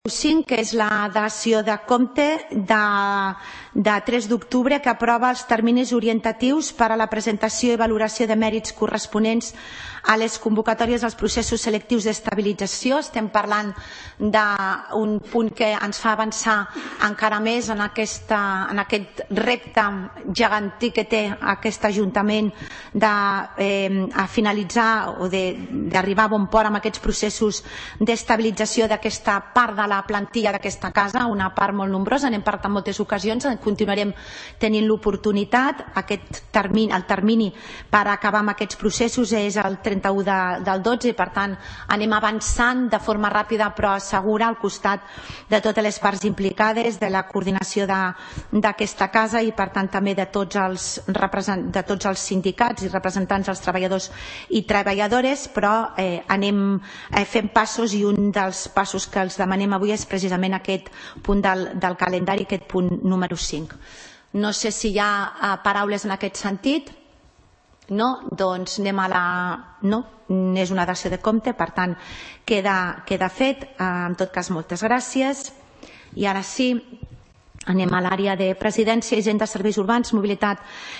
5, que és la dació de compte de 3 d'octubre, que aprova els terminis orientatius per a la presentació i valoració de mèrits corresponents a les convocatòries dels processos selectius d'estabilització. Estem parlant d'un punt que ens fa avançar encara més en aquest repte gegantí que té aquest Ajuntament de finalitzar o d'arribar a bon port amb aquests processos d'estabilització d'aquesta part de la plantilla d'aquesta casa, una part molt nombrosa. N'hem parlat en moltes ocasions, continuarem tenint l'oportunitat. El termini per acabar amb aquests processos és el 31 del 12 i, per tant, anem avançant de forma ràpida però segura al costat de totes les parts implicades, de la coordinació d'aquesta casa i, per tant, també de tots els sindicats i representants dels treballadors i treballadores, però anem fent passos i un dels passos que els demanem avui és precisament aquest punt del calendari, aquest punt número 5. No sé si hi ha paraules en aquest sentit. No? Doncs anem a la... No? És una dació de compte, per tant, queda fet. En tot cas, moltes gràcies. I ara sí, anem a l'àrea de presidència, hisenda, serveis urbans, mobilitat